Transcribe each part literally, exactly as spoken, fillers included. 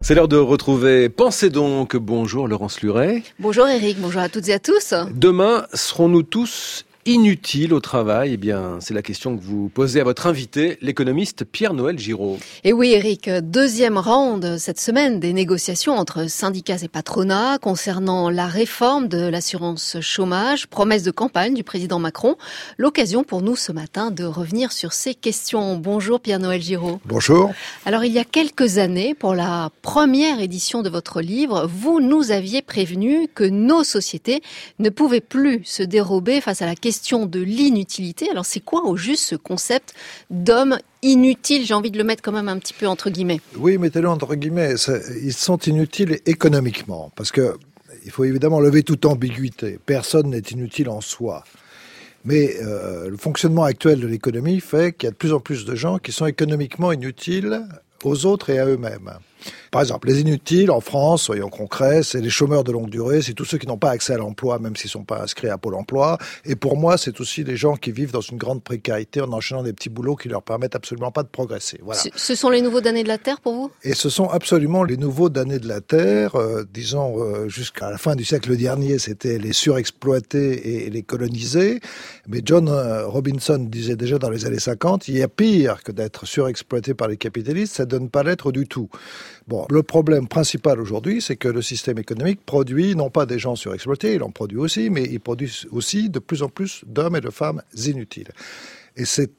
C'est l'heure de retrouver Pensez donc. Bonjour Laurence Luret. Bonjour Eric, bonjour à toutes et à tous. Demain, serons-nous tous inutiles au travail? Eh bien, c'est la question que vous posez à votre invité, l'économiste Pierre-Noël Giraud. Et oui Eric, deuxième round cette semaine des négociations entre syndicats et patronats concernant la réforme de l'assurance chômage, promesse de campagne du président Macron. L'occasion pour nous ce matin de revenir sur ces questions. Bonjour Pierre-Noël Giraud. Bonjour. Alors il y a quelques années, pour la première édition de votre livre, vous nous aviez prévenu que nos sociétés ne pouvaient plus se dérober face à la question question de l'inutilité. Alors c'est quoi au juste ce concept d'homme inutile? J'ai envie de le mettre quand même un petit peu entre guillemets. Oui, mettez-le entre guillemets. Ils sont inutiles économiquement, parce que il faut évidemment lever toute ambiguïté. Personne n'est inutile en soi. Mais euh, le fonctionnement actuel de l'économie fait qu'il y a de plus en plus de gens qui sont économiquement inutiles aux autres et à eux-mêmes. Par exemple, les inutiles en France, soyons concrets, c'est les chômeurs de longue durée, c'est tous ceux qui n'ont pas accès à l'emploi, même s'ils ne sont pas inscrits à Pôle emploi. Et pour moi, c'est aussi les gens qui vivent dans une grande précarité en enchaînant des petits boulots qui leur permettent absolument pas de progresser. Voilà. Ce sont les nouveaux damnés de la Terre pour vous ? Et ce sont absolument les nouveaux damnés de la Terre. Euh, disons, euh, jusqu'à la fin du siècle dernier, c'était les surexploités et les colonisés. Mais John Robinson disait déjà dans les années cinquante, il y a pire que d'être surexploité par les capitalistes, ça ne donne pas l'être du tout. Bon, le problème principal aujourd'hui, c'est que le système économique produit non pas des gens surexploités, il en produit aussi, mais il produit aussi de plus en plus d'hommes et de femmes inutiles. Et c'est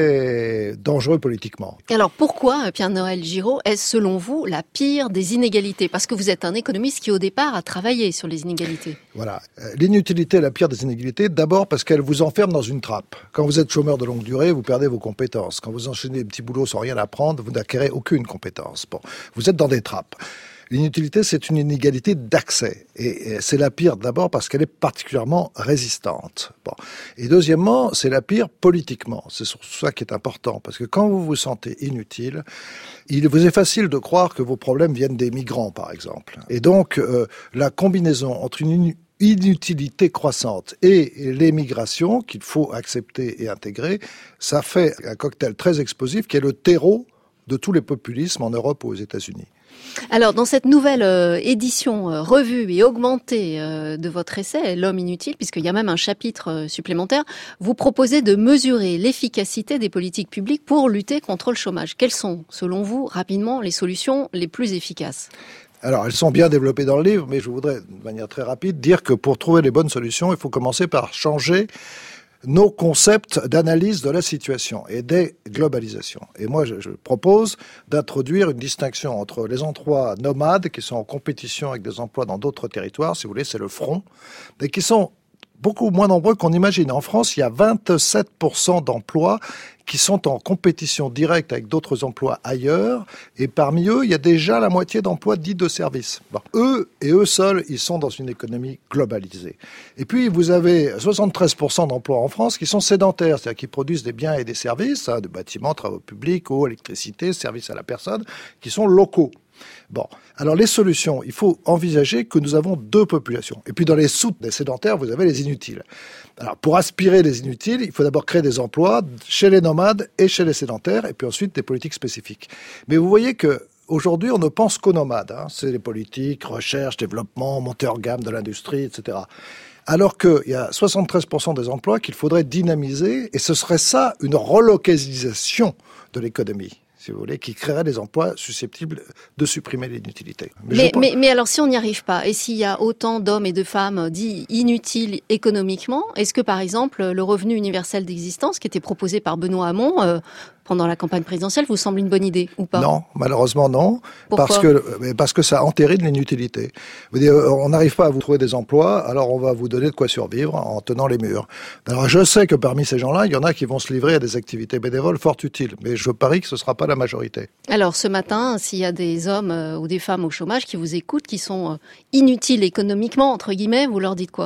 très dangereux politiquement. Alors pourquoi, Pierre-Noël Giraud, est-ce selon vous la pire des inégalités? Parce que vous êtes un économiste qui au départ a travaillé sur les inégalités. Voilà. L'inutilité est la pire des inégalités, d'abord parce qu'elle vous enferme dans une trappe. Quand vous êtes chômeur de longue durée, vous perdez vos compétences. Quand vous enchaînez des petits boulots sans rien apprendre, vous n'acquérez aucune compétence. Bon, vous êtes dans des trappes. L'inutilité, c'est une inégalité d'accès. Et c'est la pire d'abord parce qu'elle est particulièrement résistante. Bon. Et deuxièmement, c'est la pire politiquement. C'est sur ça qui est important. Parce que quand vous vous sentez inutile, il vous est facile de croire que vos problèmes viennent des migrants, par exemple. Et donc, euh, la combinaison entre une inutilité croissante et l'émigration, qu'il faut accepter et intégrer, ça fait un cocktail très explosif qui est le terreau de tous les populismes en Europe ou aux États-Unis. Alors, dans cette nouvelle euh, édition euh, revue et augmentée euh, de votre essai, L'homme inutile, puisqu'il y a même un chapitre euh, supplémentaire, vous proposez de mesurer l'efficacité des politiques publiques pour lutter contre le chômage. Quelles sont, selon vous, rapidement, les solutions les plus efficaces ? Alors, elles sont bien développées dans le livre, mais je voudrais, de manière très rapide, dire que pour trouver les bonnes solutions, il faut commencer par changer nos concepts d'analyse de la situation et des globalisations. Et moi, je, je propose d'introduire une distinction entre les emplois nomades qui sont en compétition avec des emplois dans d'autres territoires, si vous voulez, c'est le front, et qui sont beaucoup moins nombreux qu'on imagine. En France, il y a vingt-sept pour cent d'emplois qui sont en compétition directe avec d'autres emplois ailleurs, et parmi eux, il y a déjà la moitié d'emplois dits de services. Bon, eux et eux seuls, ils sont dans une économie globalisée. Et puis, vous avez soixante-treize pour cent d'emplois en France qui sont sédentaires, c'est-à-dire qui produisent des biens et des services, hein, de bâtiments, travaux publics, eau, électricité, services à la personne, qui sont locaux. Bon, alors les solutions, il faut envisager que nous avons deux populations. Et puis dans les soutes des sédentaires, vous avez les inutiles. Alors pour aspirer les inutiles, il faut d'abord créer des emplois chez les nomades et chez les sédentaires, et puis ensuite des politiques spécifiques. Mais vous voyez que aujourd'hui, on ne pense qu'aux nomades. Hein. C'est les politiques, recherche, développement, montée en gamme de l'industrie, et cetera. Alors qu'il y a soixante-treize pour cent des emplois qu'il faudrait dynamiser, et ce serait ça une relocalisation de l'économie, si vous voulez, qui créerait des emplois susceptibles de supprimer l'inutilité. Mais, mais, mais, mais alors, si on n'y arrive pas, et s'il y a autant d'hommes et de femmes dits inutiles économiquement, est-ce que, par exemple, le revenu universel d'existence, qui était proposé par Benoît Hamon euh, pendant la campagne présidentielle, vous semble une bonne idée, ou pas ? Non, malheureusement non, Pourquoi ? parce que parce que ça entérine l'inutilité. Vous dites, on n'arrive pas à vous trouver des emplois, alors on va vous donner de quoi survivre en tenant les murs. Alors je sais que parmi ces gens-là, il y en a qui vont se livrer à des activités bénévoles fort utiles, mais je parie que ce ne sera pas la majorité. Alors ce matin, s'il y a des hommes euh, ou des femmes au chômage qui vous écoutent, qui sont euh, inutiles économiquement, entre guillemets, vous leur dites quoi ?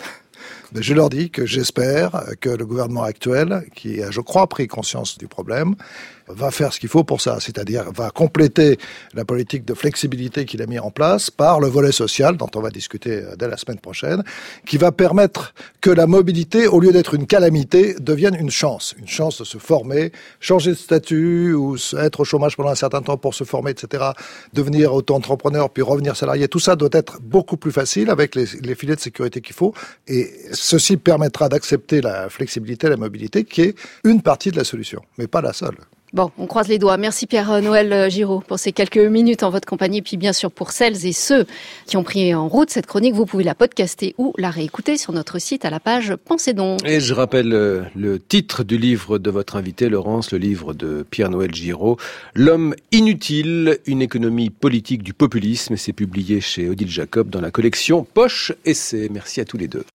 Je leur dis que j'espère que le gouvernement actuel, qui a, je crois, pris conscience du problème, va faire ce qu'il faut pour ça, c'est-à-dire va compléter la politique de flexibilité qu'il a mis en place par le volet social, dont on va discuter dès la semaine prochaine, qui va permettre que la mobilité, au lieu d'être une calamité, devienne une chance. Une chance de se former, changer de statut ou être au chômage pendant un certain temps pour se former, et cetera, devenir auto-entrepreneur puis revenir salarié. Tout ça doit être beaucoup plus facile avec les, les filets de sécurité qu'il faut. Et ceci permettra d'accepter la flexibilité, la mobilité, qui est une partie de la solution, mais pas la seule. Bon, on croise les doigts. Merci Pierre-Noël Giraud pour ces quelques minutes en votre compagnie. Et puis bien sûr, pour celles et ceux qui ont pris en route cette chronique, vous pouvez la podcaster ou la réécouter sur notre site à la page Pensez donc. Et je rappelle euh, le titre du livre de votre invité, Laurence, le livre de Pierre-Noël Giraud, L'homme inutile, une économie politique du populisme. C'est publié chez Odile Jacob dans la collection Poche Essai. Merci à tous les deux.